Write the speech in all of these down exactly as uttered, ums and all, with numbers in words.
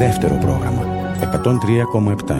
δεύτερο πρόγραμμα εκατόν τρία κόμμα επτά.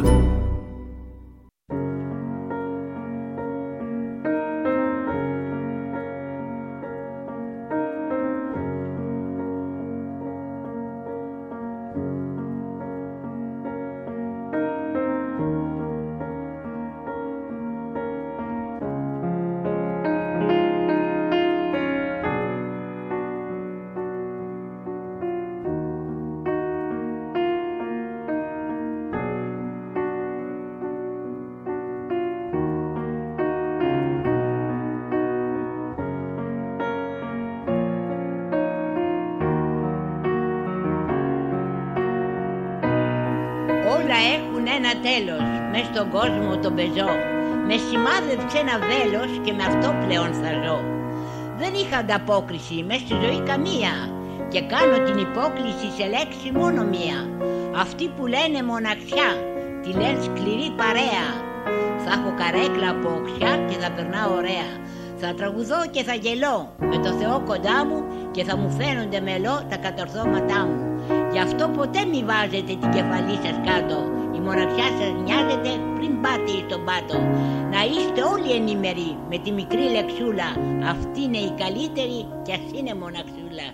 Τέλος, μες στον κόσμο τον πεζό. Με σημάδεψε ένα βέλος και με αυτό πλέον θα ζω. Δεν είχα ανταπόκριση μες στη ζωή καμία και κάνω την υπόκληση σε λέξη μόνο μία. Αυτοί που λένε μοναξιά, τη λένε σκληρή παρέα. Θα έχω καρέκλα από οξιά και θα περνάω ωραία. Θα τραγουδώ και θα γελώ με το Θεό κοντά μου και θα μου φαίνονται μελό τα κατορθώματά μου. Γι' αυτό ποτέ μη βάζετε την κεφαλή σας κάτω. Η μοναξιά σας νοιάζεται πριν πάτε στον πάτο. Να είστε όλοι ενήμεροι με τη μικρή λεξούλα. Αυτή είναι η καλύτερη κι ας είναι μοναξούλα.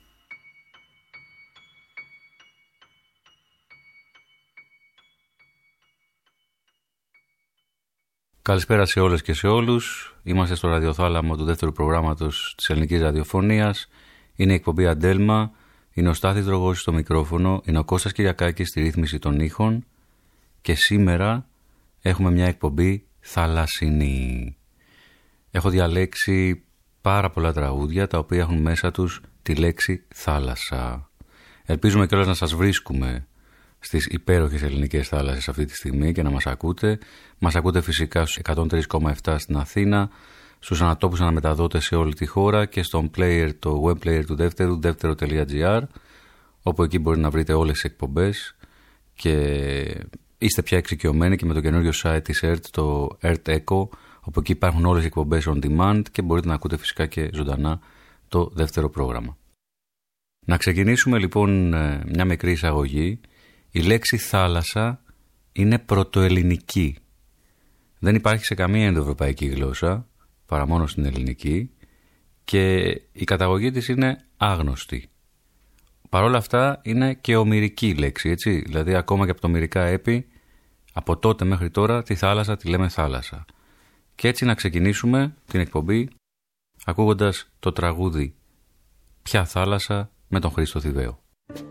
Καλησπέρα σε όλες και σε όλους. Είμαστε στο ραδιοθάλαμο του δεύτερου προγράμματος της ελληνικής ραδιοφωνίας. Είναι η εκπομπή Αντέλμα. Είναι ο Στάθης Δρογώσης στο μικρόφωνο. Είναι ο Κώστας Κυριακάκης στη ρύθμιση των ήχων. Και σήμερα έχουμε μια εκπομπή θαλασσινή. Έχω διαλέξει πάρα πολλά τραγούδια τα οποία έχουν μέσα τους τη λέξη θάλασσα. Ελπίζουμε κιόλας να σας βρίσκουμε στις υπέροχες ελληνικές θάλασσες αυτή τη στιγμή και να μας ακούτε. Μας ακούτε φυσικά στους εκατόν τρία κόμμα επτά στην Αθήνα, στους ανατόπους αναμεταδότες σε όλη τη χώρα και στον player, το web player του δεύτερου, δεύτερο τελεία τζι άρ, όπου εκεί μπορείτε να βρείτε όλες τις εκπομπές και είστε πια εξοικειωμένοι και με το καινούριο site της ΕΡΤ, το Earth Echo, όπου εκεί υπάρχουν όλες οι εκπομπές on demand και μπορείτε να ακούτε φυσικά και ζωντανά το δεύτερο πρόγραμμα. Να ξεκινήσουμε λοιπόν μια μικρή εισαγωγή. Η λέξη θάλασσα είναι πρωτοελληνική. Δεν υπάρχει σε καμία ενδοευρωπαϊκή γλώσσα, παρά μόνο στην ελληνική, και η καταγωγή της είναι άγνωστη. Παρ' όλα αυτά είναι και ομηρική λέξη, έτσι. Δηλαδή ακόμα και από το ομηρικά έπι, από τότε μέχρι τώρα τη θάλασσα τη λέμε θάλασσα. Και έτσι να ξεκινήσουμε την εκπομπή ακούγοντας το τραγούδι «Ποια θάλασσα» με τον Χρήστο Θηβαίο.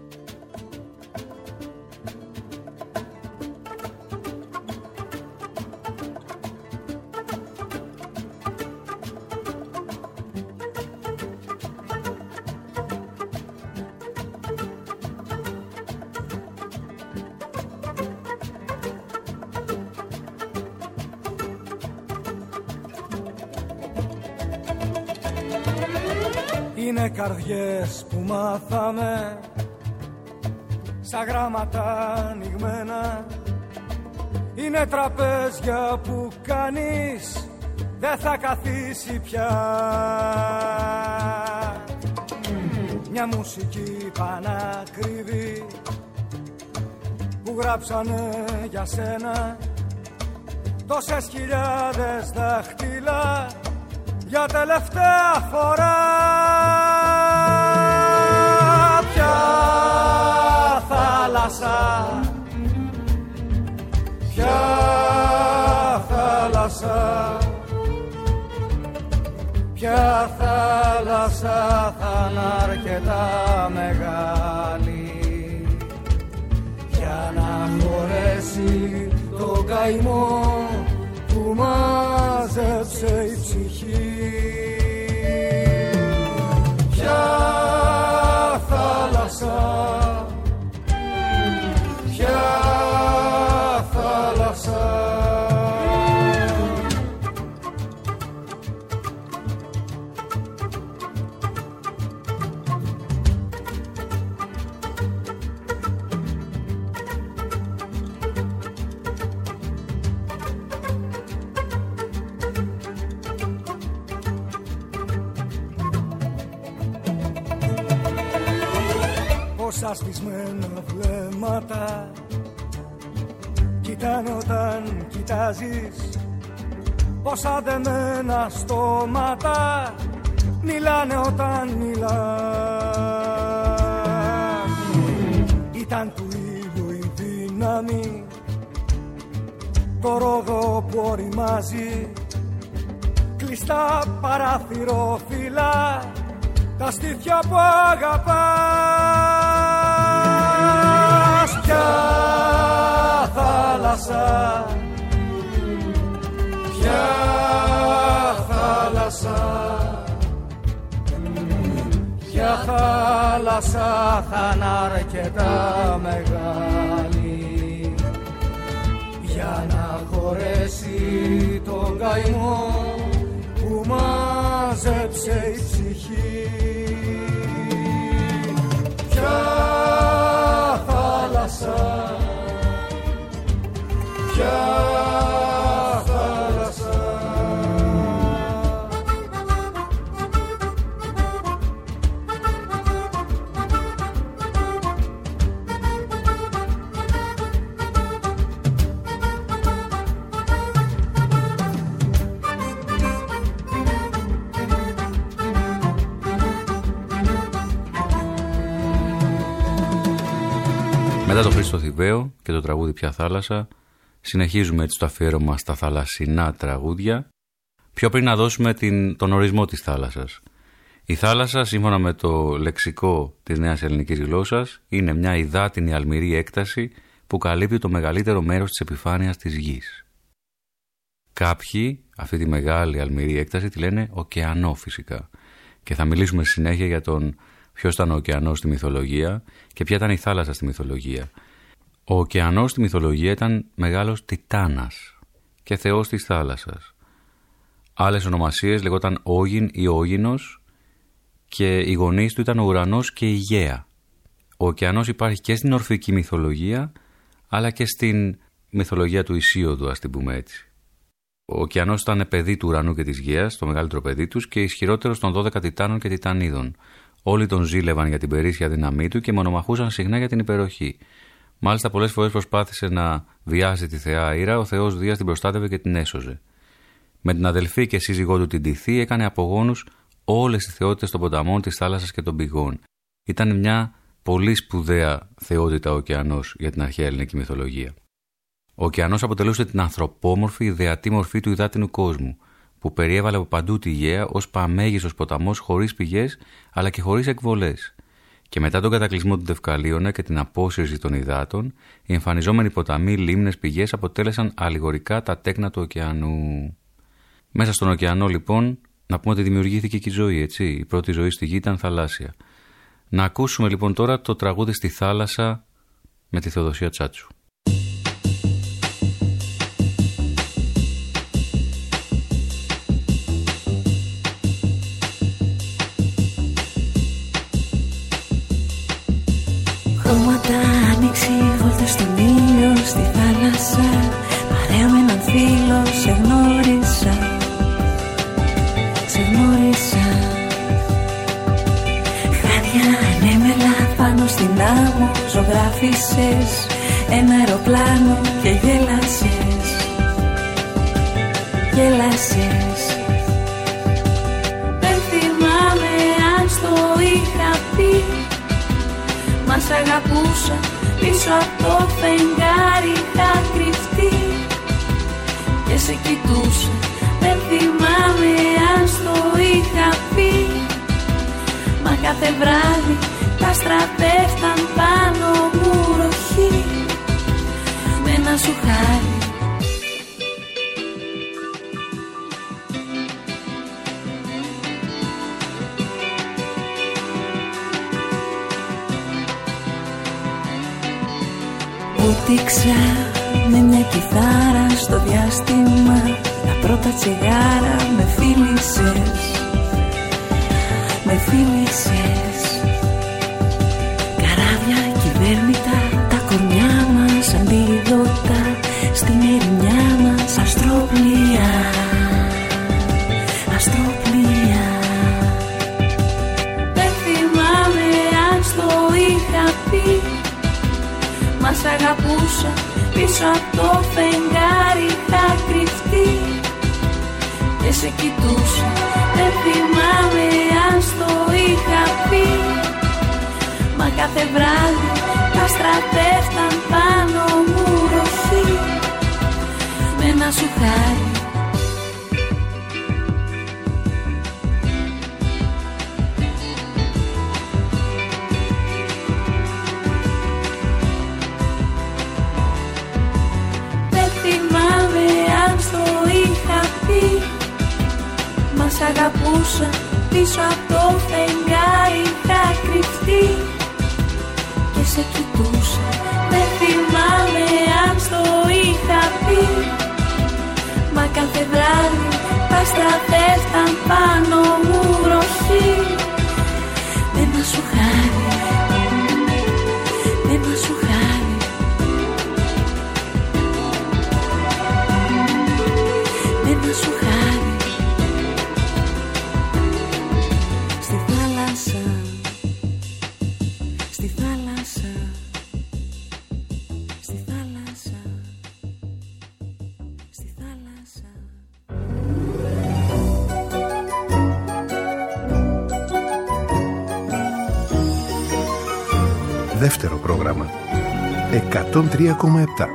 Είναι καρδιές που μάθαμε σαν γράμματα ανοιγμένα. Είναι τραπέζια που κανείς δεν θα καθίσει πια. Μια μουσική πανακριβή που γράψανε για σένα τόσες χιλιάδες δάχτυλα για τελευταία φορά. Ποια θάλασσα, ποια θάλασσα, ποια θάλασσα θα είναι αρκετά μεγάλη για να χωρέσει το καημό που μάζεψε η ψυχή. Ποια θάλασσα, ποια θάλασσα. Τόσα σβησμένα βλέμματα κοιτάνε όταν κοιτάζεις, πόσα δεμένα στόματα μιλάνε όταν μιλάς. Ήταν του ήλιου η δύναμη, το ρόδο που οριμάζει, κλειστά παραθυρόφυλλα, τα στήθια που αγαπάς. Ποια θάλασσα, ποια θάλασσα, ποια θάλασσα θα είναι αρκετά μεγάλη για να χωρέσει τον καημό που μάζεψε η ψυχή. Ποια θάλασσα, ποια θάλασσα. Μετά το Χρήστο Θηβαίο και το τραγούδι «Ποια θάλασσα», συνεχίζουμε έτσι το αφιέρωμα στα θαλασσινά τραγούδια. Πιο πριν να δώσουμε την, τον ορισμό της θάλασσας. Η θάλασσα, σύμφωνα με το λεξικό της νέας ελληνικής γλώσσας, είναι μια υδάτινη αλμυρή έκταση που καλύπτει το μεγαλύτερο μέρος της επιφάνειας της γης. Κάποιοι αυτή τη μεγάλη αλμυρή έκταση τη λένε ωκεανό φυσικά. Και θα μιλήσουμε στη συνέχεια για τον ποιος ήταν ο ωκεανός στη μυθολογία και ποια ήταν η θάλασσα στη μυθολογία. Ο ωκεανός στη μυθολογία ήταν μεγάλος Τιτάνας και θεός της θάλασσας. Άλλες ονομασίες λεγόταν Όγιν ή Όγινος και οι γονείς του ήταν ο ουρανός και η γαία. Ο ωκεανός υπάρχει και στην ορφική μυθολογία αλλά και στην μυθολογία του Ησίωδου, ας την πούμε έτσι. Ο ωκεανός ήταν παιδί του ουρανού και της γαίας, το μεγαλύτερο παιδί τους, και ισχυρότερος των δώδεκα Τιτάνων και Τιτανίδων. Όλοι τον ζήλευαν για την περίσσια δύναμή του και μονομαχούσαν συχνά για την υπεροχή. Μάλιστα, πολλές φορές προσπάθησε να βιάσει τη θεά Ήρα, ο θεός Δίας την προστάτευε και την έσωζε. Με την αδελφή και σύζυγό του την Τιθή έκανε απογόνους όλες τις θεότητες των ποταμών, της θάλασσας και των πηγών. Ήταν μια πολύ σπουδαία θεότητα ο ωκεανός για την αρχαία ελληνική μυθολογία. Ο ωκεανός αποτελούσε την ανθρωπόμορφη ιδεατή μορφή του υδάτινου κόσμου, που περιέβαλε από παντού τη γαία ως παμέγιστος ποταμός χωρίς πηγές αλλά και χωρίς εκβολές. Και μετά τον κατακλυσμό του Δευκαλίωνα και την απόσυρση των υδάτων, οι εμφανιζόμενοι ποταμοί, λίμνες, πηγές αποτέλεσαν αλληγορικά τα τέκνα του ωκεανού. Μέσα στον ωκεανό, λοιπόν, να πούμε ότι δημιουργήθηκε και η ζωή, έτσι. Η πρώτη ζωή στη γη ήταν θαλάσσια. Να ακούσουμε λοιπόν τώρα το τραγούδι «Στη θάλασσα» με τη Θεοδοσία Τσάτσου. Χρώματα άνοιξη, βόλτες στον ήλιο, στη θάλασσα. Παρέα με έναν φίλο, σε γνώρισα, σε γνώρισα. Χάδια ανέμελα πάνω στην άμμο, ζωγράφισες ένα αεροπλάνο και γέλασες, γέλασες. Δεν θυμάμαι αν στο είχα πει, μα σ' αγαπούσα, πίσω από το φεγγάρι είχα κρυφτεί και σε κοιτούσα. Δεν θυμάμαι αν στο είχα πει, μα κάθε βράδυ τα άστρα πέφταν πάνω μου ροχή με ένα σου χάρι. Ούτηξα με μια κιθάρα στο διάστημα, τα πρώτα τσιγάρα με φίλησες, με φίλησες. Καράβια κυβέρνητα, τα κορμιά μας αντίδοτα, στην ερημιά μας αστροπλοία, αστροπλοία. Δεν θυμάμαι αν στο είχα πει, Μα σ' αγαπούσα, πίσω από το φεγγάρι είχα κρυφτεί και σε κοιτούσα, δεν θυμάμαι αν στο είχα πει. Μα κάθε βράδυ τα στρατεύταν πάνω μου ροχή με ένα σου χάρι. Μα σ' αγαπούσα, πίσω από το φεγγάρι είχα κρυφτεί και σε κοιτούσα, δεν θυμάμαι αν στο είχα πει. Μα κάθε βράδυ τα στρατεύταν πάνω μου βροχή με ένα σου χάρι, με ένα σου χάρι, με ένα σου χάρι. Δεύτερο πρόγραμμα εκατόν τρία κόμμα επτά.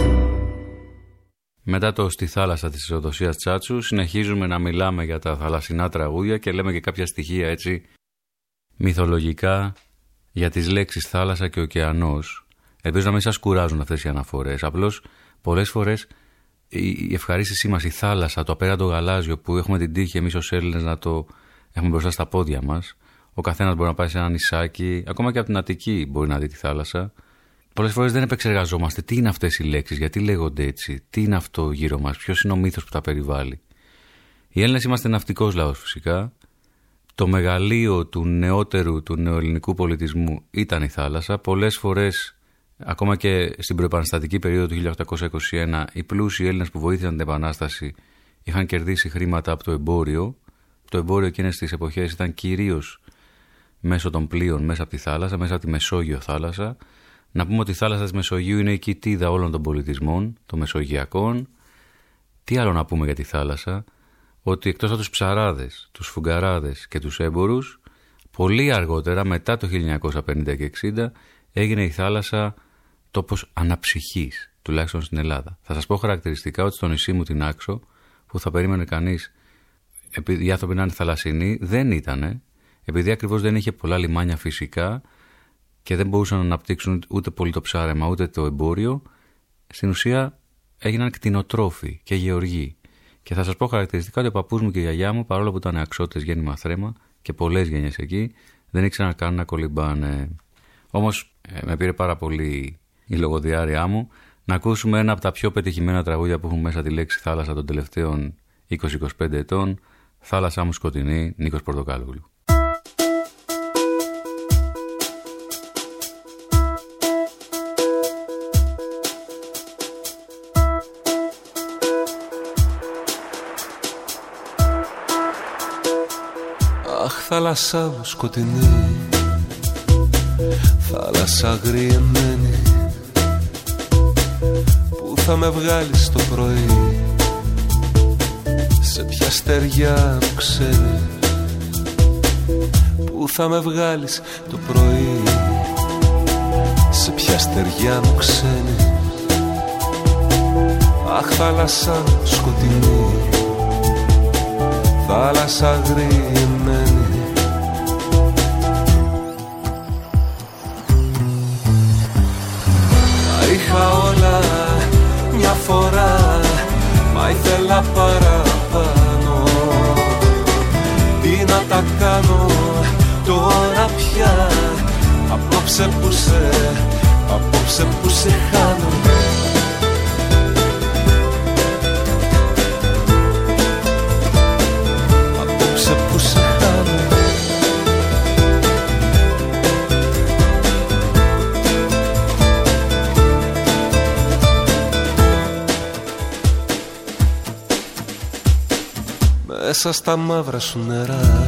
Μετά το «Στη θάλασσα» της Θεοδοσίας Τσάτσου συνεχίζουμε να μιλάμε για τα θαλασσινά τραγούδια και λέμε και κάποια στοιχεία έτσι μυθολογικά για τις λέξεις θάλασσα και ωκεανός. Ελπίζω να μην σας κουράζουν αυτές οι αναφορές. Απλώς πολλές φορές η ευχαρίστησή μας, η θάλασσα, το απέραντο γαλάζιο που έχουμε την τύχη εμείς ως Έλληνες να το έχουμε μπροστά στα πόδια μας. Ο καθένας μπορεί να πάει σε ένα νησάκι, ακόμα και από την Αττική μπορεί να δει τη θάλασσα. Πολλές φορές δεν επεξεργαζόμαστε τι είναι αυτές οι λέξεις, γιατί λέγονται έτσι, τι είναι αυτό γύρω μας, ποιος είναι ο μύθος που τα περιβάλλει. Οι Έλληνες είμαστε ναυτικός λαός φυσικά. Το μεγαλείο του νεότερου, του νεοελληνικού πολιτισμού ήταν η θάλασσα. Πολλές φορές, ακόμα και στην προεπαναστατική περίοδο του χίλια οκτακόσια είκοσι ένα, οι πλούσιοι Έλληνες που βοήθησαν την Επανάσταση είχαν κερδίσει χρήματα από το εμπόριο. Το εμπόριο εκείνες τις εποχές ήταν κυρίως μέσω των πλοίων, μέσα από τη θάλασσα, μέσα από τη Μεσόγειο θάλασσα. Να πούμε ότι η θάλασσα της Μεσογείου είναι η κοιτίδα όλων των πολιτισμών, των μεσογειακών. Τι άλλο να πούμε για τη θάλασσα? Ότι εκτός από τους ψαράδες, τους φουγκαράδες και τους έμπορους, πολύ αργότερα, μετά το χίλια εννιακόσια πενήντα και εξήντα, έγινε η θάλασσα τόπος αναψυχής, τουλάχιστον στην Ελλάδα. Θα σας πω χαρακτηριστικά ότι στο νησί μου την Άξο, που θα περίμενε κανείς επειδή οι άνθρωποι να είναι θαλασσινοί, δεν ήτανε, επειδή ακριβώς δεν είχε πολλά λιμάνια φυσικά και δεν μπορούσαν να αναπτύξουν ούτε πολύ το ψάρεμα ούτε το εμπόριο, στην ουσία έγιναν κτηνοτρόφοι και γεωργοί. Και θα σας πω χαρακτηριστικά ότι ο παππούς μου και η γιαγιά μου, παρόλο που ήταν αξώτες γέννημα θρέμα και πολλές γενιές εκεί, δεν ήξεραν καν να κολυμπάνε. Όμως ε, με πήρε πάρα πολύ η λογοδιάρειά μου να ακούσουμε ένα από τα πιο πετυχημένα τραγούδια που έχουν μέσα τη λέξη θάλασσα των τελευταίων είκοσι με είκοσι πέντε ετών, «Θάλασσά μου σκοτεινή», Νίκος Πορτοκάλογλου. Αχ, θάλασσά μου σκοτεινή, θάλασσα αγριεμένη, που θα με βγάλεις το πρωί, σε ποια στεριά μου ξένη, που θα με βγάλεις το πρωί, σε ποια στεριά μου ξένη. Αχ, θάλασσά μου σκοτεινή, θάλασσα αγριεμένη, τα είχα όλα μια φορά, μα ήθελα παραπάνω. Τι να τα κάνω τώρα πια, απόψε που σε, απόψε που σε χάνω. Μέσα στα μαύρα σου νερά,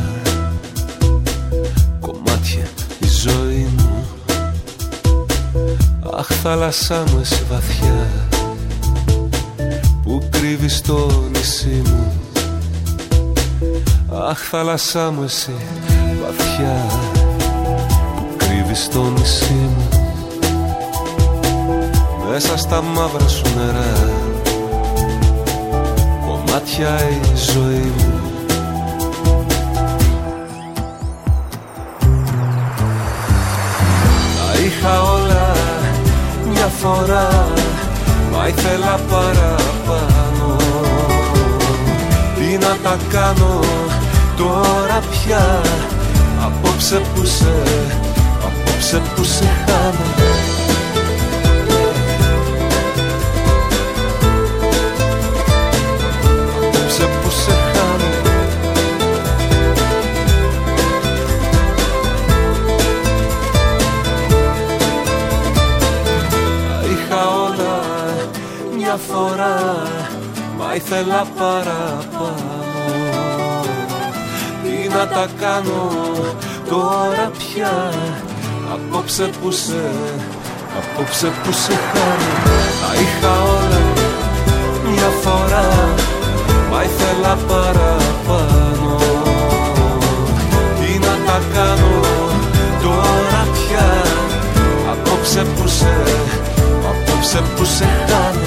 κομμάτια η ζωή μου. Αχ, θάλασσά μου εσύ βαθιά που κρύβεις το νησί μου. Αχ, θάλασσά μου εσύ βαθιά που κρύβεις το νησί μου. Μέσα στα μαύρα σου νερά κομμάτια η ζωή μου. Τα είχα όλα μια φορά, μα ήθελα παραπάνω. Τι να τα κάνω τώρα πια, απόψε που σε, απόψε που σε χάνω. Απόψε που σε χάνω. Τα είχα όλα μια φορά, μα ήθελα παραπάνω. Τι να τα κάνω τώρα πια, απόψε που σε, απόψε που σε χάνω. Τα είχα όλα μια φορά, μα ήθελα παραπάνω. Τι να τα κάνω τώρα πια, απόψε που σε, απόψε που σε χάνω.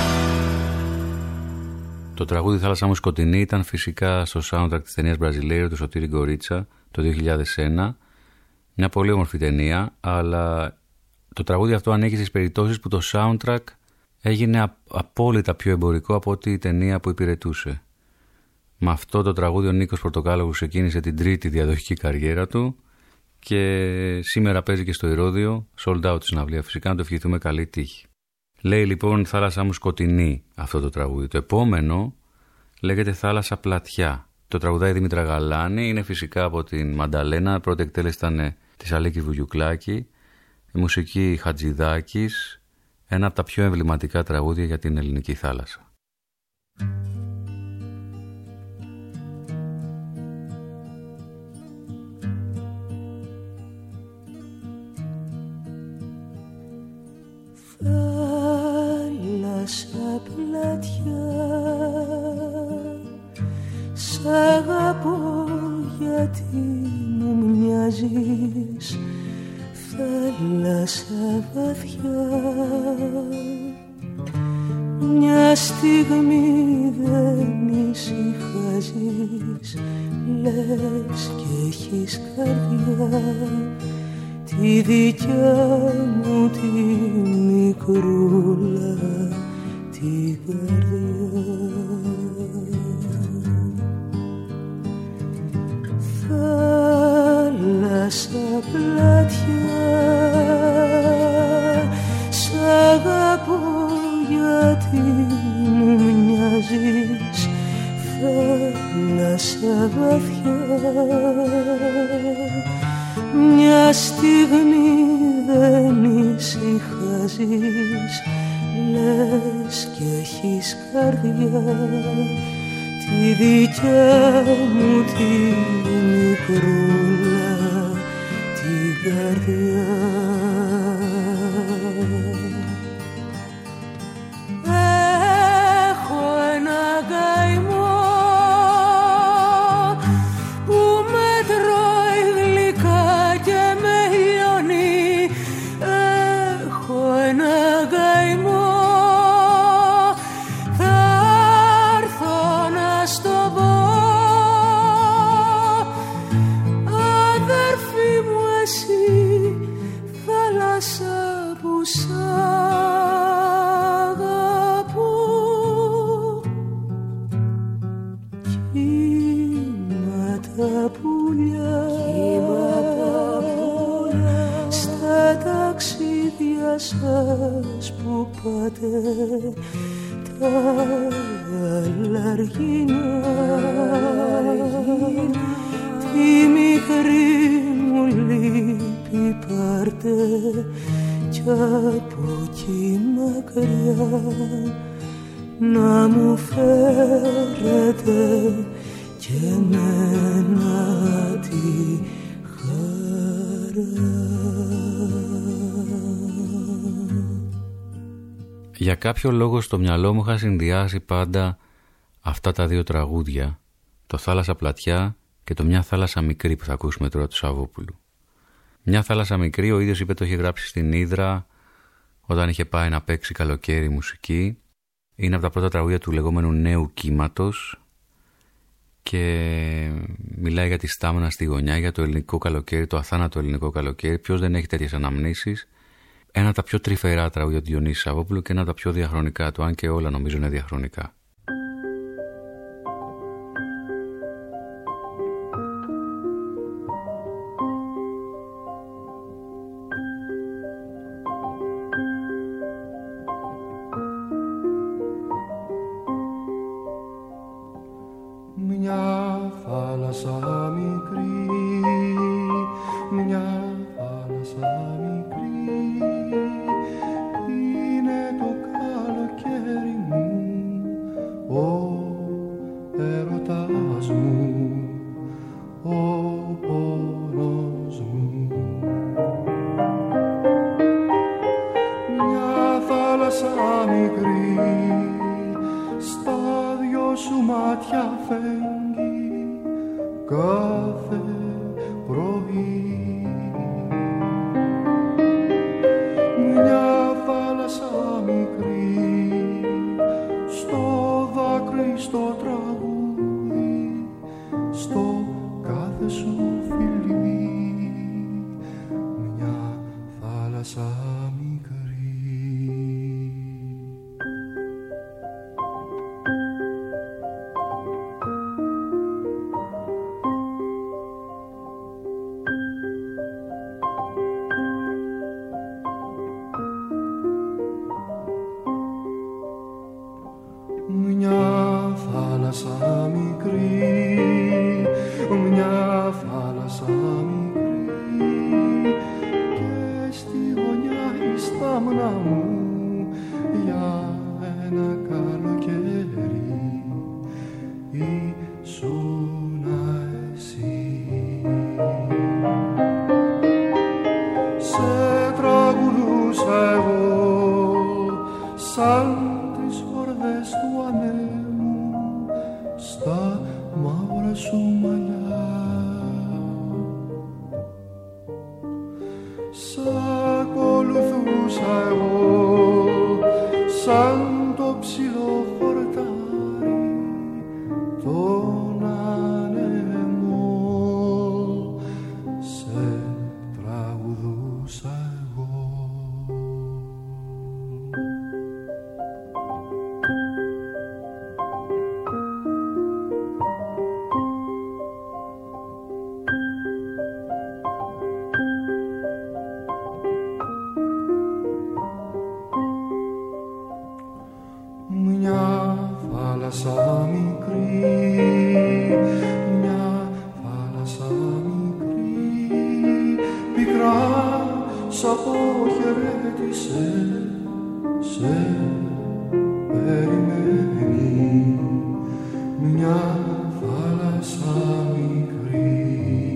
Το τραγούδι «Θάλασσά μου σκοτεινή» ήταν φυσικά στο soundtrack της ταινίας Μπραζιλέιρο του Σωτήρη Γκορίτσα το δύο χιλιάδες ένα. Μια πολύ όμορφη ταινία, αλλά το τραγούδι αυτό ανήκει στις περιπτώσεις που το soundtrack έγινε απόλυτα πιο εμπορικό από ό,τι η ταινία που υπηρετούσε. Με αυτό το τραγούδι ο Νίκος Πορτοκάλογος ξεκίνησε την τρίτη διαδοχική καριέρα του και σήμερα παίζει και στο Ηρώδειο, sold out συναυλία φυσικά, να το ευχηθούμε καλή τύχη. Λέει λοιπόν «Θάλασσά μου σκοτεινή» αυτό το τραγούδι. Το επόμενο λέγεται «Θάλασσα πλατιά». Το τραγουδάει Δήμητρα Γαλάνη, είναι φυσικά από την Μανταλένα, πρώτη εκτέλεση ήταν της Αλίκης Βουγιουκλάκη, η μουσική Χατζηδάκης, ένα από τα πιο εμβληματικά τραγούδια για την ελληνική θάλασσα. Θάλασσα πλατιά, σ' αγαπώ γιατί μου μοιάζεις. Θάλασσα βαθιά, μια στιγμή δεν ησυχάζεις. Λες και έχεις καρδιά, τη δικιά μου τη μικρούλα τη καρδιά. Θάλασσα πλατιά, σ' αγαπώ γιατί μου μοιάζεις. Θάλασσα βαθιά, μια στιγμή δεν ησυχάζεις. Λες και έχεις καρδιά, τη δικιά μου τη μικρούλα τη καρδιά. Έχω ένα καημό που με τρώει γλυκά και με λιώνει. Έχω ένα καημό, θα έρθω να στο πω. Αδερφή μου εσύ, θάλασσα που σ' αγαπώ. Κύμα τα πουλιά, στα ταξίδια σας που πάτε, τα αλαργίνα, τη μικρή μου λύπη πάρτε κι από εκεί μακριά να μου φέρετε και εμένα τη χαρά. Για κάποιο λόγο στο μυαλό μου είχα συνδυάσει πάντα αυτά τα δύο τραγούδια, το «Θάλασσα πλατιά» και το «Μια θάλασσα μικρή» που θα ακούσουμε τώρα του Σαββόπουλου. «Μια θάλασσα μικρή» ο ίδιος είπε το είχε γράψει στην Ύδρα όταν είχε πάει να παίξει καλοκαίρι μουσική. Είναι από τα πρώτα τραγούδια του λεγόμενου νέου κύματος και μιλάει για τη στάμνα στη γωνιά, για το ελληνικό καλοκαίρι, το αθάνατο ελληνικό καλοκαίρι. Ποιος δεν έχει τέτοιες αναμνήσεις. Ένα από τα πιο τρυφερά τραγούδια του Διονύση Σαββόπουλου και ένα από τα πιο διαχρονικά του, αν και όλα νομίζω είναι διαχρονικά. Μια θάλασσα μικρή, μια θάλασσα μικρή, είναι το καλοκαίρι μου, ο έρωτας μου, ο πόνος μου. Μια θάλασσα μικρή, στα δυο σου μάτια φέγγει κάθε πρωί. Μια θάλασσα μικρή, στο δάκρυ, στο τραγούδι, στο κάθε σου φιλί. Μια θάλασσα μικρή. Μια θάλασσα μικρή, μια θάλασσα μικρή, και στη γωνιά η στάμνα μου για ένα καλοκαίρι ήσουνα εσύ. Σε τραγουδούσα εγώ σαν τις χορδές του ανέμου στα μαύρα σου μαλλιά. Σ' ακολουθούσα εγώ σαν το ψηλό χορτάρι τον ανέμο. Σε τραγουδούσα εγώ. Μια θάλασσα μικρή, μια θάλασσα μικρή, πικρά σ' αποχαιρέτησε, σε περιμένει. Μια θάλασσα μικρή.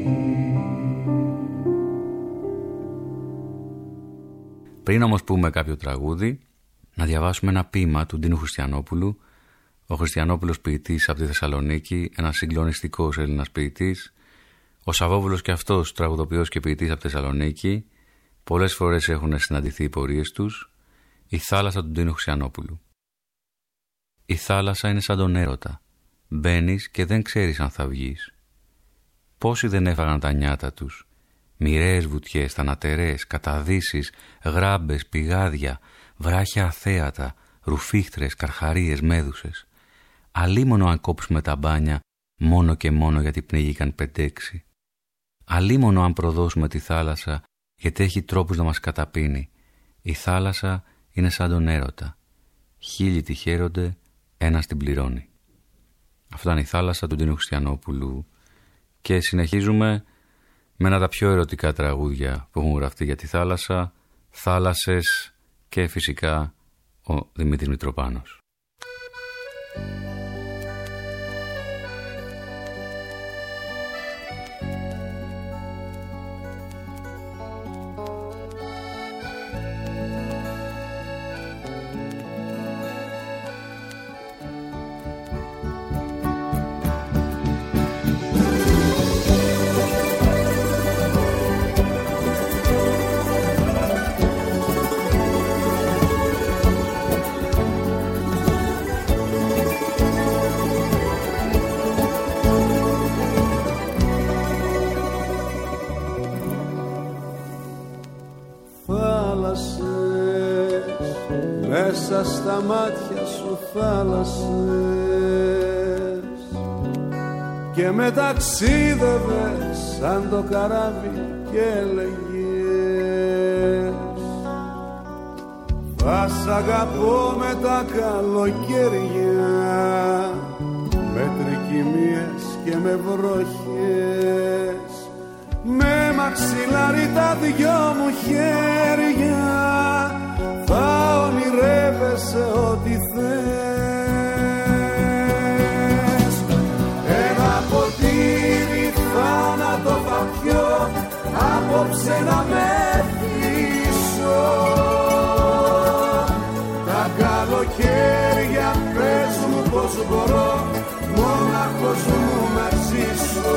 Πριν όμως πούμε κάποιο τραγούδι, να διαβάσουμε ένα ποίημα του Ντίνου Χριστιανόπουλου. Ο Χριστιανόπουλος ποιητής από τη Θεσσαλονίκη, ένας συγκλονιστικός Έλληνας ποιητής. Ο Σαββόπουλος και αυτός τραγουδοποιός και ποιητής από τη Θεσσαλονίκη. Πολλές φορές έχουν συναντηθεί οι πορείες τους. Η θάλασσα του Ντίνου Χριστιανόπουλου. Η θάλασσα είναι σαν τον έρωτα. Μπαίνεις και δεν ξέρεις αν θα βγεις. Πόσοι δεν έφαγαν τα νιάτα τους. Μοιραίες βουτιές, θανατερές, καταδύσεις, γράμπες, πηγάδια, βράχια αθέατα, ρουφίχτρες, καρχαρίες, μέδουσες. Αλίμονο αν κόψουμε τα μπάνια μόνο και μόνο γιατί πνίγηκαν πεντέξι. Αλίμονο αν προδώσουμε τη θάλασσα γιατί έχει τρόπους να μας καταπίνει. Η θάλασσα είναι σαν τον έρωτα. Χίλιοι τη χαίρονται, ένας την πληρώνει. Αυτό είναι η θάλασσα του Ντίνου Χριστιανόπουλου. Και συνεχίζουμε με ένα από τα πιο ερωτικά τραγούδια που έχουν γραφτεί για τη θάλασσα, θάλασσες και φυσικά ο Δημήτρης Μητροπάνος. θάλασσες, μέσα στα μάτια σου θάλασσες, και με ταξίδευες σαν το καράβι και έλεγες θα σ' αγαπώ με τα καλοκαίρια, με τρικυμίες και με βροχές, με μαξιλάρι τα δυο μου χέρια, θα ονειρεύεσαι ό,τι θες. Ένα ποτήρι θάνατο θα πιω, απόψε να με θύσω. Τα καλοκαίρια πες μου πως μπορώ μόναχος μου να ζήσω.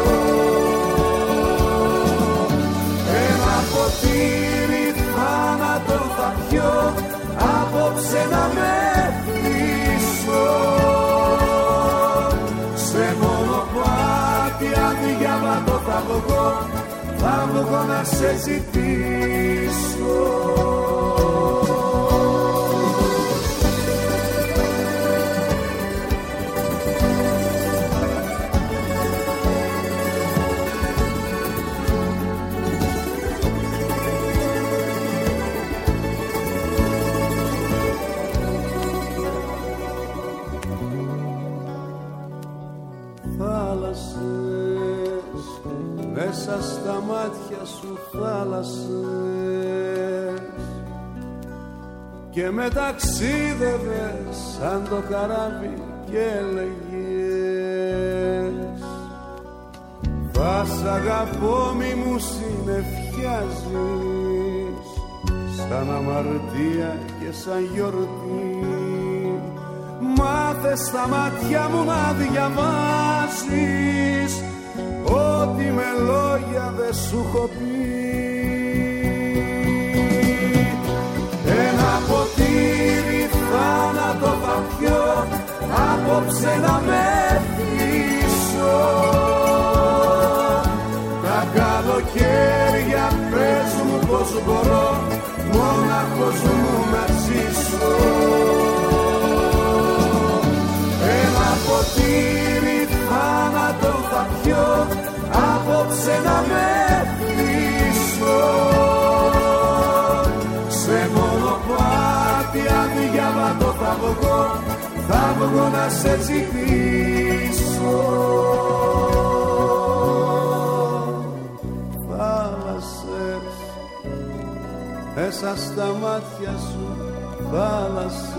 Ένα ποτήρι θάνατο θα πιω, απόψε να με θύσω. Σε μονοπάτι αδιάβατο θα βγω, θα βγω να σε ζητήσω. Μέσα στα μάτια σου θάλασσες, και με ταξίδευες σαν το καράβι και έλεγες θα σ' αγαπώ μη μου συνεφιάζεις, σαν αμαρτία και σαν γιορτή. Μάθε στα μάτια μου να διαβάζεις ό,τι με λόγια δεν σου έχω πει. Ένα ποτήρι θάνατο θα πιω, απόψε να με θύσω. Τα καλοκαίρια πες μου πως μπορώ μόναχος μου να ζήσω. Ένα ποτήρι θάνατο θα πιω, απόψε να με θύσω. Σε μονοπάτι αδιάβατο θα βγω, θα βγω να σε ζητήσω. Θάλασσες, μέσα στα μάτια σου θάλασσες.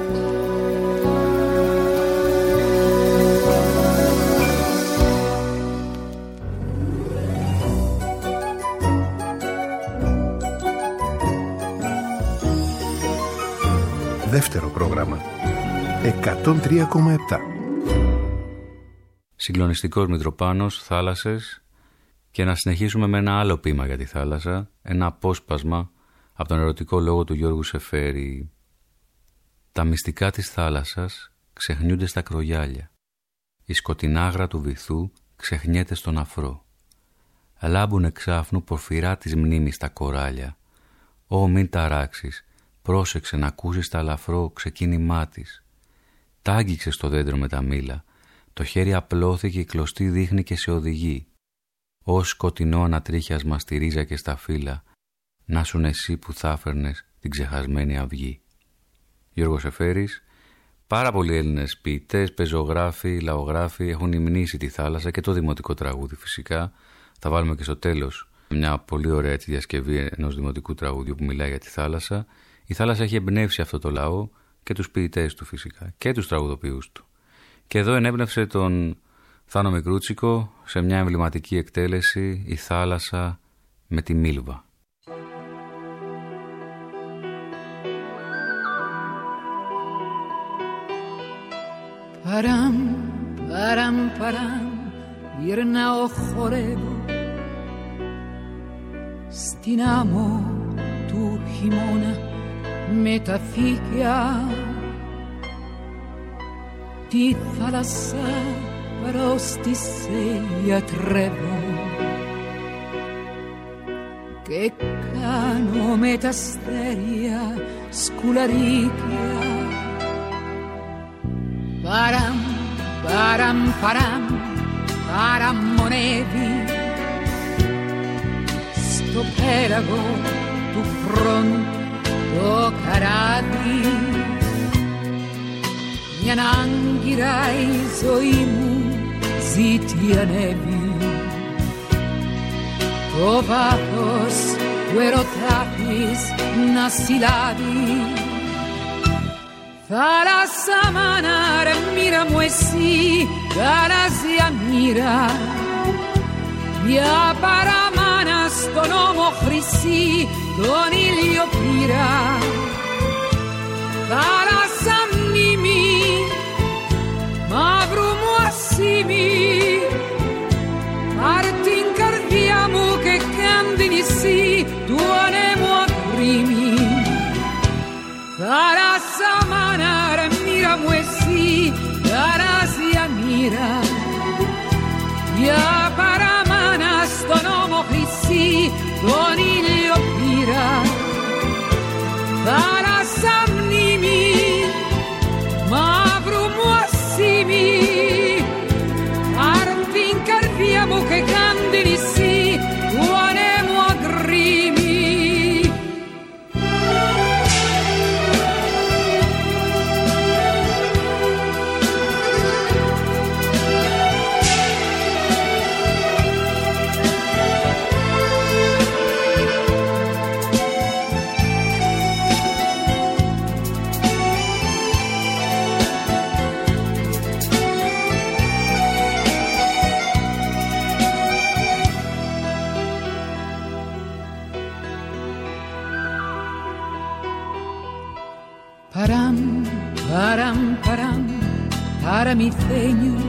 Δεύτερο πρόγραμμα εκατόν τρία κόμμα επτά. Συγκλονιστικός Μητροπάνος, θάλασσες, και να συνεχίσουμε με ένα άλλο ποίημα για τη θάλασσα, ένα απόσπασμα από τον ερωτικό λόγο του Γιώργου Σεφέρη. Τα μυστικά της θάλασσας ξεχνιούνται στα κρογιάλια. Η σκοτεινάγρα του βυθού ξεχνιέται στον αφρό. Λάμπουν εξάφνου πορφυρά της μνήμης τα κοράλια. Ω μην ταράξεις, πρόσεξε να ακούσεις τα αλαφρό ξεκίνημά της. Τ' άγγιξε στο δέντρο με τα μήλα, το χέρι απλώθηκε, η κλωστή δείχνει και σε οδηγεί. Ω σκοτεινό ανατρίχιασμα στη ρίζα και στα φύλλα, να σουν εσύ που θα φέρνες την ξεχασμένη αυγή. Γιώργος Σεφέρης. Πάρα πολλοί Έλληνες ποιητές, πεζογράφοι, λαογράφοι έχουν υμνήσει τη θάλασσα και το δημοτικό τραγούδι φυσικά. Θα βάλουμε και στο τέλος μια πολύ ωραία έτσι διασκευή ενός δημοτικού τραγούδιου που μιλάει για τη θάλασσα. Η θάλασσα έχει εμπνεύσει αυτό το λαό και τους ποιητές του φυσικά και τους τραγουδοποιούς του. Και εδώ ενέπνευσε τον Θάνο Μικρούτσικο σε μια εμβληματική εκτέλεση, η θάλασσα με τη Μίλβα. Παραμ, παραμ, παραμ, γυρνάω χορεύω στην άμμο του χειμώνα με τα φύκια, τη θάλασσα προς τη σε γιατρεύω και πάνω με τα αστέρια σκουλαρίκια. Παραμ, παραμ, παραμ, παραμονεύει στο πέραγο του χρόνου το καράβι. Μια άγκυρα η ζωή μου ζητιανεύει, το βάθος του ερωτά της να συλλάβει. Θάλασσα μάνα ρε μοίρα μου εσύ, γαλάζια μοίρα, μια παραμάνα στον ώμο χρυσή τον ήλιο πήρα. Θάλασσα μνήμη, μαύρου μου ασήμι, πάρ' την καρδιά μου και κάν την νησί του ανέμου ακρίμη. Θάλασσα μάνα ρε μοίρα μου εσύ, γαλάζια μοίρα, μια παραμάνα στον ώμο χρυσή τον ήλιο πήρα. Θάλασσα μνήμη, μαύρου μου ασήμι, πάρ' την καρδιά μου και κάν την νησί του ανέμου ακρίμη. Παραμ, παραμ, παραμ, παραμυθένιο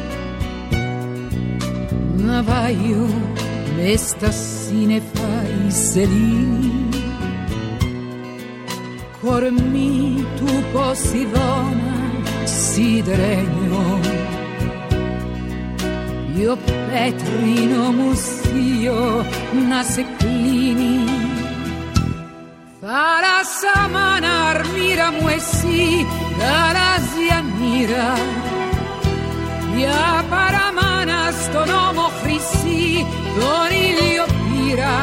ναυάγιο μες στα σύννεφα η σελήνη, κορμί του Ποσειδώνα σιδερένιο, io πέτρινο μουσείο να σε κλείνει. Θάλασσα μάνα αρμύρα μου εσύ, γαλάζια μοίρα, μια παραμάνα στον ώμο χρυσή τον ήλιο πήρα.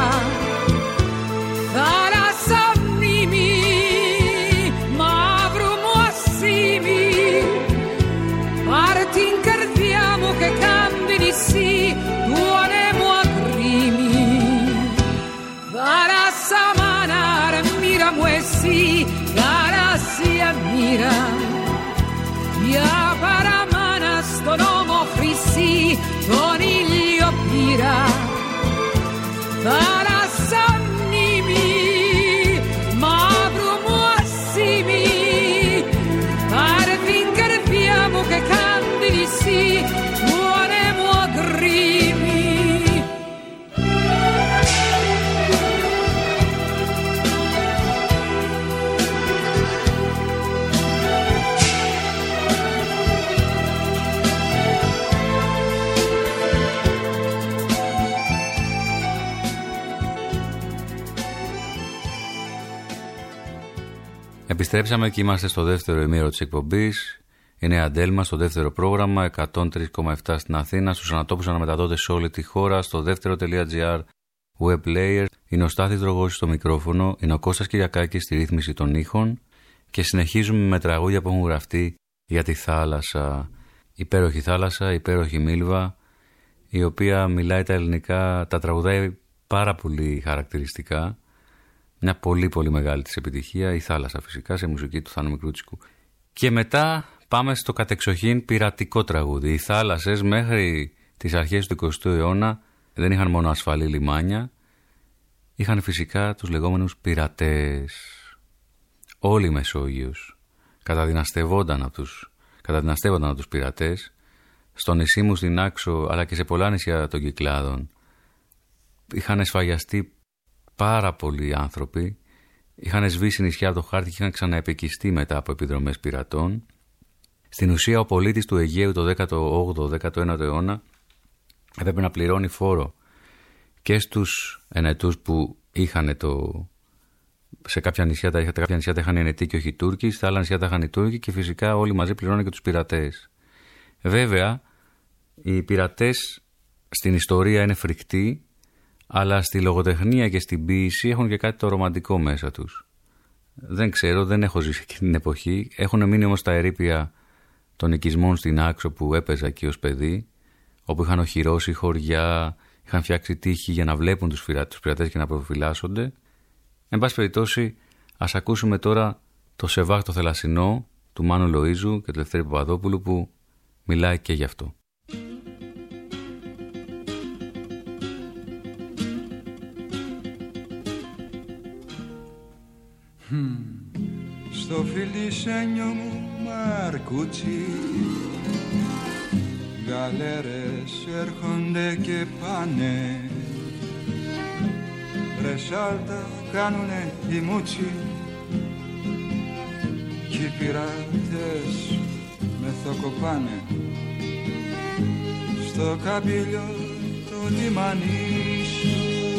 Θάλασσα μνήμη, μαύρου μου ασήμι, πάρ' την καρδιά μου και κάν την νησί του ανέμου ακρίμη. Θάλασσα μάνα μοίρα μου εσύ, γαλάζια μοίρα, μια παραμάνα στον ώμο χρυσή τον ήλιο πήρα. Θάλασσα μνήμη, μαύρου μου ασήμι, πάρ' την καρδιά μου και κάν την νησί του ανέμου ακρίμη. Επιστρέψαμε και είμαστε στο δεύτερο ημίρο της εκπομπής. Είναι η Αντέλμα στο δεύτερο πρόγραμμα, εκατόν τρία κόμμα επτά στην Αθήνα, στους ανατόπους αναμεταδότες σε όλη τη χώρα, στο δεύτερο.gr web player. Είναι ο Στάθης Δρογώσης στο μικρόφωνο, είναι ο Κώστας Κυριακάκης στη ρύθμιση των ήχων και συνεχίζουμε με τραγούδια που έχουν γραφτεί για τη θάλασσα. Υπέροχη θάλασσα, υπέροχη Μίλβα, η οποία μιλάει τα ελληνικά, τα τραγουδάει πάρα πολύ χαρακτηριστικά. Μια πολύ πολύ μεγάλη της επιτυχία, η θάλασσα φυσικά, σε μουσική του Θάνου Μικρούτσικου. Και μετά πάμε στο κατεξοχήν πειρατικό τραγούδι. Οι θάλασσες μέχρι τις αρχές του εικοστού αιώνα δεν είχαν μόνο ασφαλή λιμάνια, είχαν φυσικά τους λεγόμενους πειρατές. Όλη η Μεσόγειος καταδυναστευόταν από τους, καταδυναστεύονταν από τους πειρατές. Στο νησί μου στην Άξο αλλά και σε πολλά νησιά των Κυκλάδων είχαν εσφαγιαστεί πάρα πολλοί άνθρωποι, είχαν σβήσει νησιά από το χάρτη και είχαν ξαναεπικιστεί μετά από επιδρομές πειρατών. Στην ουσία ο πολίτης του Αιγαίου το δέκατο όγδοο δέκατο ένατο αιώνα έπρεπε να πληρώνει φόρο και στους ενετούς που είχαν το σε κάποια νησιά τα, κάποια νησιά τα είχαν οι Ενετοί και όχι οι Τούρκοι, στα άλλα νησιά τα είχαν οι Τούρκοι και φυσικά όλοι μαζί πληρώνουν και τους πειρατές. Βέβαια, οι πειρατές στην ιστορία είναι φρικτοί, αλλά στη λογοτεχνία και στην ποίηση έχουν και κάτι το ρομαντικό μέσα τους. Δεν ξέρω, δεν έχω ζήσει εκείνη την εποχή. Έχουν μείνει όμως τα ερείπια των οικισμών στην Άξο που έπαιζα εκεί ως παιδί, όπου είχαν οχυρώσει χωριά, είχαν φτιάξει τείχη για να βλέπουν τους πειρατές και να προφυλάσσονται. Εν πάση περιπτώσει, ας ακούσουμε τώρα το Σεβάχ το Θελασσινό του Μάνου Λοΐζου και του Λευτέρη Παπαδόπουλου που μιλάει και γι' αυτό. Στο φιλισένιο μου Μαρκούτσι γαλέρες έρχονται και πάνε, ρε σάλτα κάνουνε οι μούτσι κι οι πειρατές με θοκοπάνε στο καμπύλιο το λιμανί σου.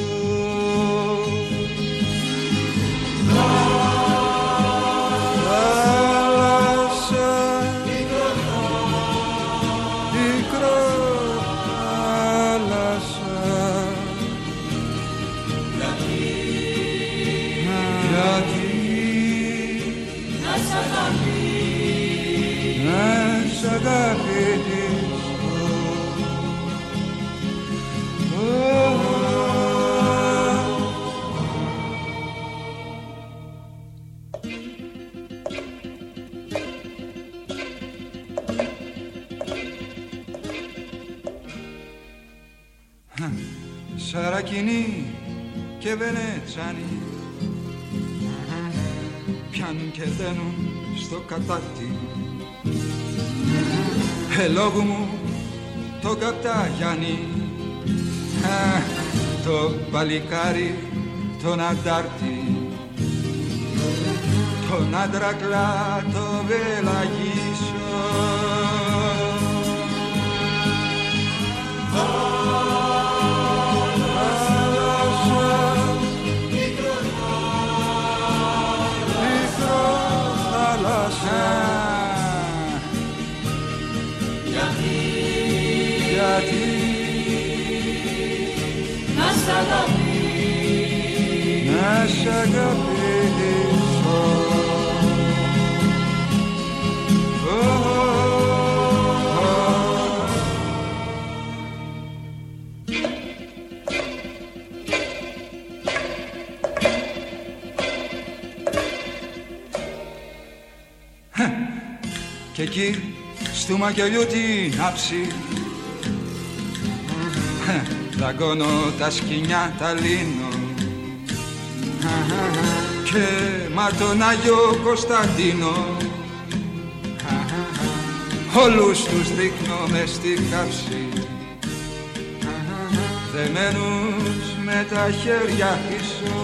Σαρακινή και Βενετσάνη πιάνουν και δένουν στο κατάρτι, ελόγου μου το Καπταγιάννη, το παλικάρι τον αντάρτη, τον άντρακλα το βελαγίσο. Γιατί να σ' αγαπήσω, να σ' αγαπήσω. Και εκεί στου μακελιού την άψη δαγκώνω τα σκοινιά τα λύνω και μα τον Άγιο Κωνσταντίνο όλους τους δείχνω μες στη κάψη δεμένους με τα χέρια πίσω.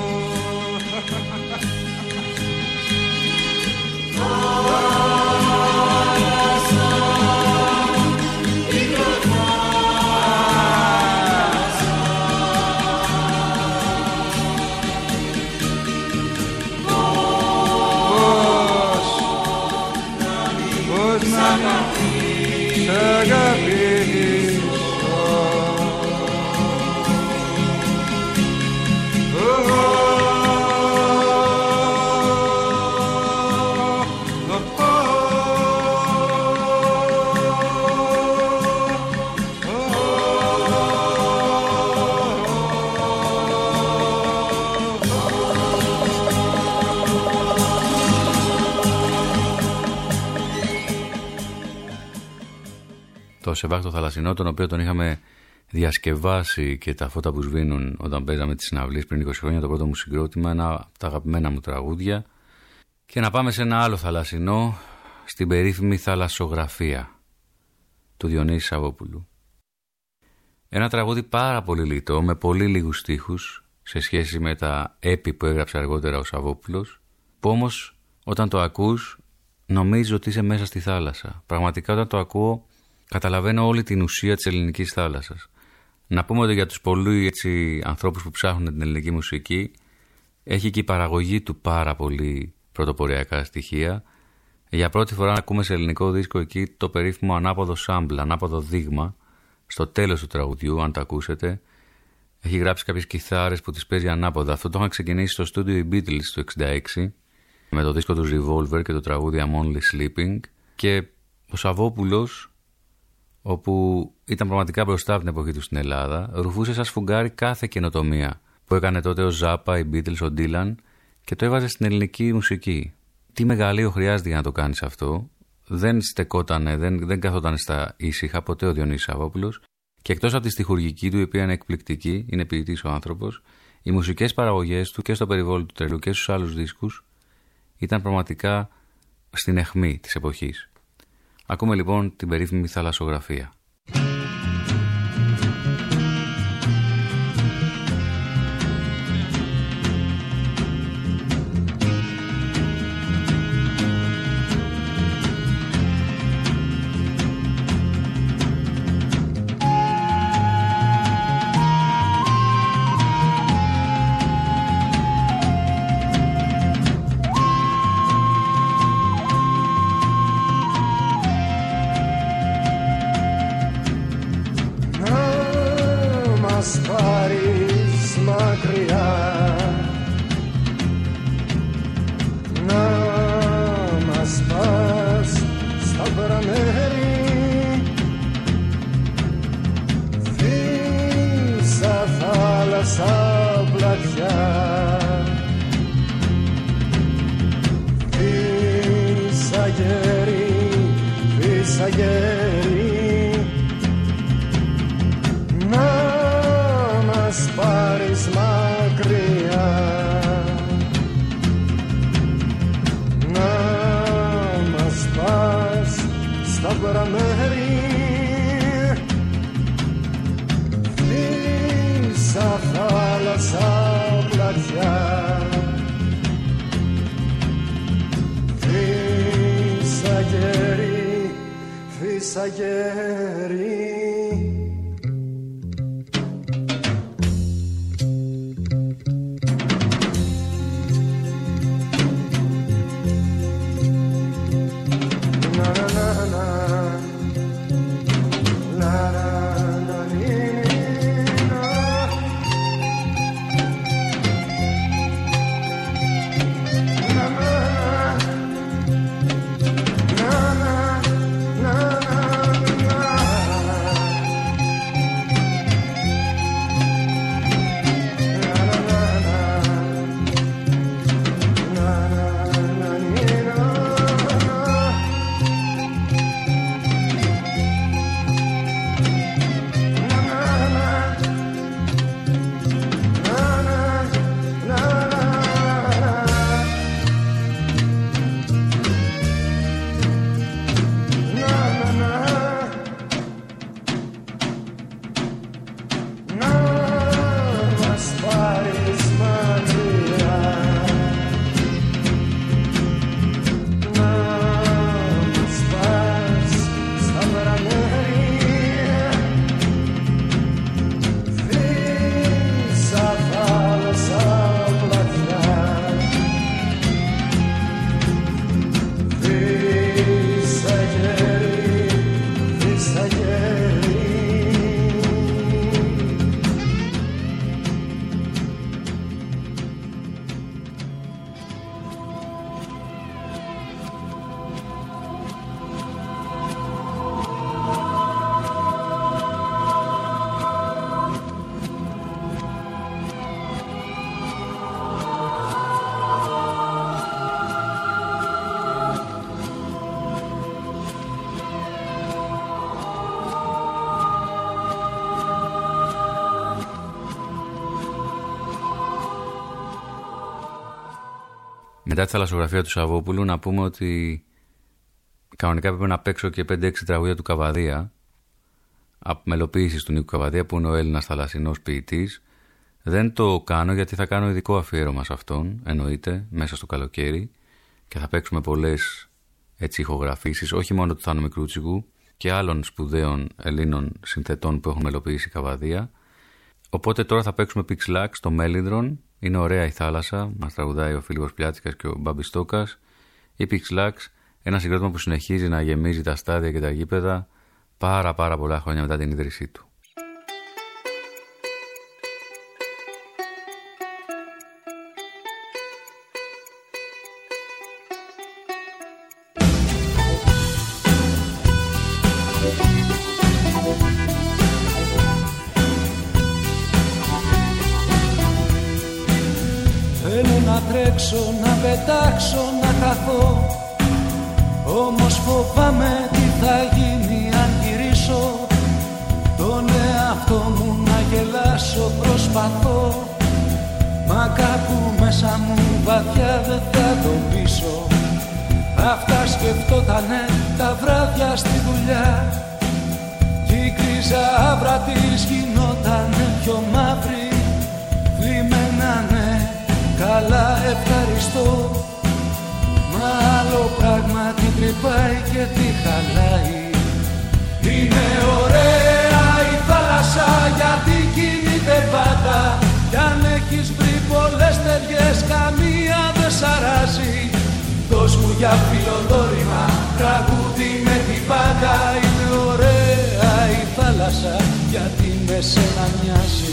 Το Σεβάχ το Θαλασσινό, τον οποίο τον είχαμε διασκευάσει και τα φώτα που σβήνουν όταν παίζαμε τις συναυλίες πριν είκοσι χρόνια, το πρώτο μου συγκρότημα, ένα από τα αγαπημένα μου τραγούδια. Και να πάμε σε ένα άλλο θαλασσινό, στην περίφημη Θαλασσογραφία του Διονύση Σαββόπουλου. Ένα τραγούδι πάρα πολύ λιτό, με πολύ λίγους στίχους σε σχέση με τα έπι που έγραψε αργότερα ο Σαββόπουλος, που όμως όταν το ακούς νομίζω ότι είσαι μέσα στη θάλασσα. Πραγματικά όταν το ακούω καταλαβαίνω όλη την ουσία της ελληνικής θάλασσας. Να πούμε ότι για τους πολλούς έτσι, ανθρώπους που ψάχνουν την ελληνική μουσική, Έχει και η παραγωγή του πάρα πολύ πρωτοποριακά στοιχεία. Για πρώτη φορά ακούμε σε ελληνικό δίσκο εκεί το περίφημο ανάποδο sample, ανάποδο δείγμα, στο τέλος του τραγουδιού, αν το ακούσετε. Έχει γράψει κάποιες κιθάρες που τις παίζει ανάποδα. Αυτό το είχαν ξεκινήσει στο στούντιο οι Beatles το εξήντα έξι, με το δίσκο του Revolver και το τραγούδι I'm Only Sleeping. Και ο Σαββόπουλος, όπου ήταν πραγματικά μπροστά από την εποχή του στην Ελλάδα, ρουφούσε σαν σφουγγάρι κάθε καινοτομία που έκανε τότε ο Ζάπα, οι Beatles, ο Dylan, και το έβαζε στην ελληνική μουσική. Τι μεγαλείο χρειάζεται για να το κάνεις αυτό. Δεν στεκότανε, δεν, δεν καθόταν στα ήσυχα ποτέ ο Διονύσης Σαββόπουλος. Και εκτός από τη στιχουργική του, η οποία είναι εκπληκτική, είναι ποιητής ο άνθρωπος, οι μουσικές παραγωγές του και στο περιβόλι του τρελού και στους άλλους δίσκους ήταν πραγματικά στην αιχμή της εποχής. Ακούμε λοιπόν την περίφημη θαλασσογραφία. Μετά τη θαλασσογραφία του Σαββόπουλου, να πούμε ότι κανονικά έπρεπε να παίξω και πέντε έξι τραγούδια του Καβαδία, από μελοποίησης του Νίκου Καβαδία, που είναι ο Έλληνας θαλασσινός ποιητής. Δεν το κάνω γιατί θα κάνω ειδικό αφιέρωμα σε αυτόν, εννοείται, μέσα στο καλοκαίρι, και θα παίξουμε πολλές έτσι ηχογραφήσεις, όχι μόνο του Θάνου Μικρούτσικου και άλλων σπουδαίων Ελλήνων συνθετών που έχουν μελοποιήσει Καβαδία. Οπότε τώρα θα παίξουμε Pixlax στο Μέλινδρον, είναι ωραία η θάλασσα, μας τραγουδάει ο Φίλιππος Πλιάτσικας και ο Μπάμπης Στόκας. Η Pixlax, ένα συγκρότημα που συνεχίζει να γεμίζει τα στάδια και τα γήπεδα πάρα πάρα πολλά χρόνια μετά την ίδρυσή του. Να πετάξω, να χαθώ, όμως φοβάμαι τι θα γίνει αν γυρίσω. Τον εαυτό μου να γελάσω προσπαθώ, μα κάπου μέσα μου βαθιά δεν θα το πείσω. Αυτά σκεφτότανε τα βράδια στη δουλειά κι η κρίζα άβρα της γινότανε πιο μαύρη. Θλιμμένανε, καλά ευχαριστώ, μα άλλο πράγμα τι τρυπάει και τι χαλάει. Είναι ωραία η θάλασσα γιατί κινείται πάντα, κι αν έχεις βρει πολλές ταιριές καμία δεν σ' αράζει. Δώσ' μου για φιλοδόρημα τραγούδι με την πάντα. Είναι ωραία η θάλασσα γιατί με σένα μοιάζει.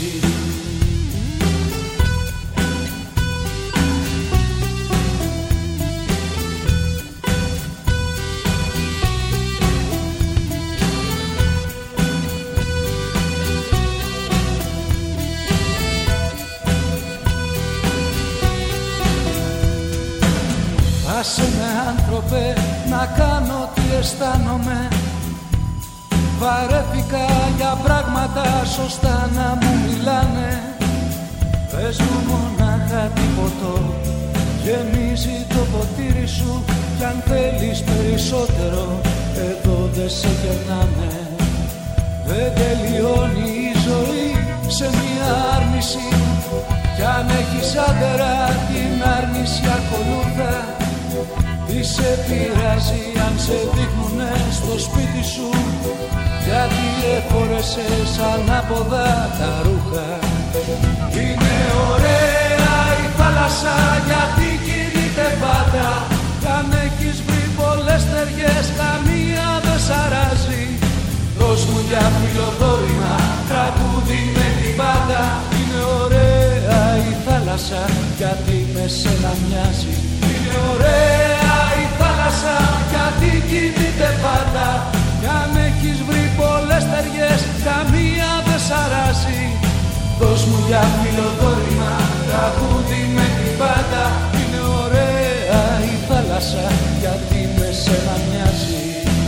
Άσε με άνθρωπε να κάνω τι αισθάνομαι. Βαρέθηκα για πράγματα σωστά να μου μιλάνε. Πες μου μονάχα τι ποτό γεμίζει το ποτήρι σου, κι αν θέλεις περισσότερο εδώ δεν σε κερνάμε. Δεν τελειώνει η ζωή σε μια άρνηση, κι αν έχεις άντερα την άρνηση ακολούθα. Τι σε πειράζει αν σε δείχνουνε στο σπίτι σου, γιατί εφόρεσες ανάποδα τα ρούχα. Είναι ωραία η θάλασσα γιατί κινείται πάντα, κι αν έχεις βρει πολλές ταιριές καμία δεν σ' αράζει. Δώσ' μου για φιλοδόρημα τραγούδι με την πάντα. Είναι ωραία η θάλασσα γιατί με σένα μοιάζει. Είναι ωραία η θάλασσα γιατί κινείται πάντα, κι αν έχεις βρει πολλές ταιριές καμία δεν σ' αράζει. Δώσ' μου για φιλοδόρημα τραγούδι με την πάντα. Είναι ωραία η θάλασσα γιατί με σένα μοιάζει.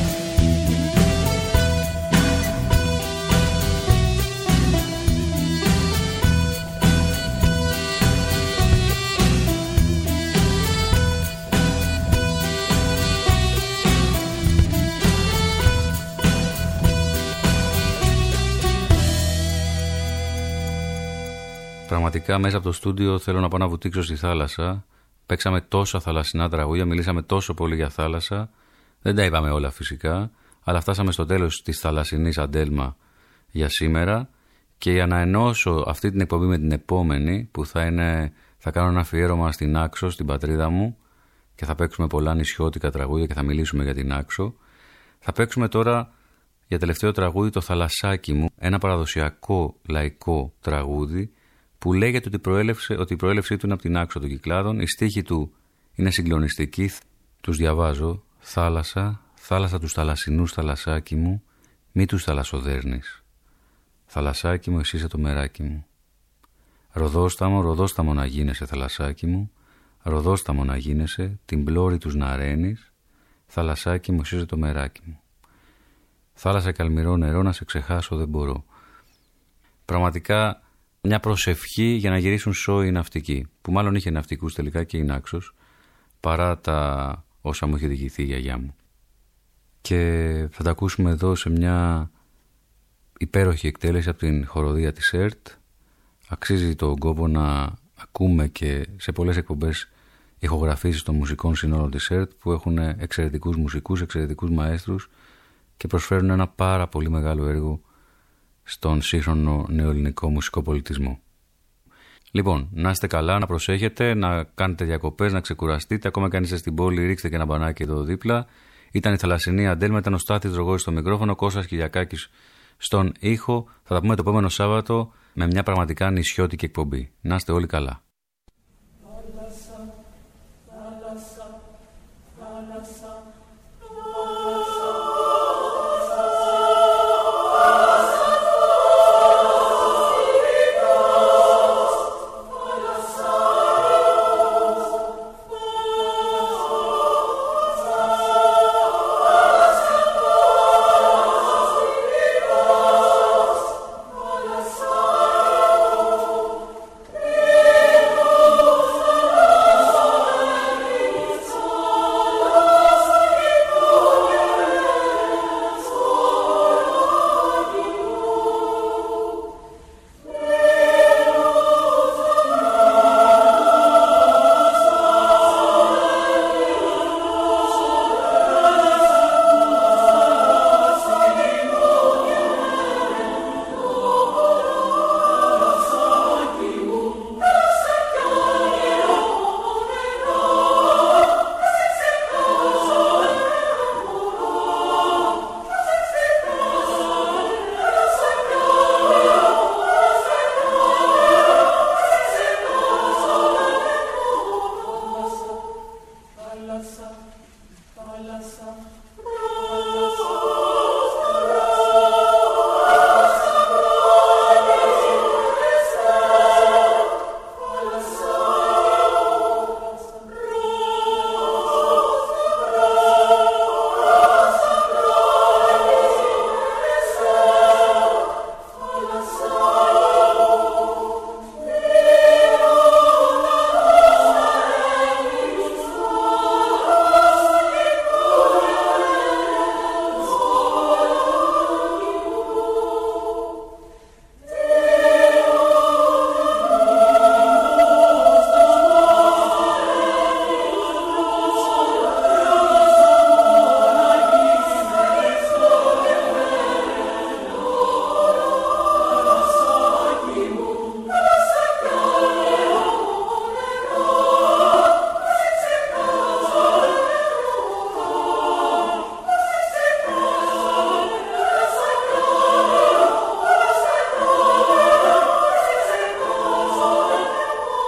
Πραγματικά μέσα από το στούντιο θέλω να πάω να βουτήξω στη θάλασσα. Παίξαμε τόσα θαλασσινά τραγούδια, μιλήσαμε τόσο πολύ για θάλασσα. Δεν τα είπαμε όλα φυσικά, αλλά φτάσαμε στο τέλος της θαλασσινής Αντέλμα για σήμερα. Και για να ενώσω αυτή την εκπομπή με την επόμενη, που θα, είναι, θα κάνω ένα αφιέρωμα στην Άξο, στην πατρίδα μου, και θα παίξουμε πολλά νησιώτικα τραγούδια και θα μιλήσουμε για την Άξο. Θα παίξουμε τώρα για τελευταίο τραγούδι το Θαλασσάκι μου, ένα παραδοσιακό λαϊκό τραγούδι που λέγεται ότι, προέλευσε, ότι η προέλευσή του είναι από την Άξο των Κυκλάδων. Η στίχη του είναι συγκλονιστική. Τους διαβάζω. Θάλασσα, θάλασσα τους θαλασσινούς θαλασσάκι μου, μη τους θαλασσοδέρνεις. Θαλασσάκι μου, εσύ είσαι το μεράκι μου. Ροδόσταμο, ροδόσταμο να γίνεσαι θαλασσάκι μου, ροδόσταμο να γίνεσαι, την πλώρη τους να ρένεις. Θαλασσάκι μου, εσύ είσαι το μεράκι μου. Θάλασσα καλμυρό νερό, να σε ξεχάσω δεν μπορώ. Πραγματικά μια προσευχή για να γυρίσουν σόι οι ναυτικοί, που μάλλον είχε ναυτικούς τελικά και η Νάξος, παρά τα όσα μου είχε διηγηθεί η γιαγιά μου. Και θα τα ακούσουμε εδώ σε μια υπέροχη εκτέλεση από την χοροδία της ΕΡΤ. Αξίζει τον κόπο να ακούμε και σε πολλές εκπομπές ηχογραφήσεις των μουσικών συνόλων της ΕΡΤ, που έχουν εξαιρετικούς μουσικούς, εξαιρετικούς μαέστρους και προσφέρουν ένα πάρα πολύ μεγάλο έργο στον σύγχρονο νεοελληνικό μουσικό πολιτισμό. Λοιπόν, να είστε καλά, να προσέχετε, να κάνετε διακοπές, να ξεκουραστείτε. Ακόμα και αν είστε στην πόλη, ρίξτε και ένα μπανάκι εδώ δίπλα. Ήταν η θαλασσινή Αντέλμα, ήταν ο Στάθης Δρογόης στο μικρόφωνο, Κώστας Κυριακάκης στον ήχο. Θα τα πούμε το επόμενο Σάββατο με μια πραγματικά νησιώτικη εκπομπή. Να είστε όλοι καλά.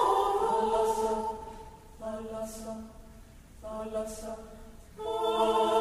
Thalassa, thalassa, oh.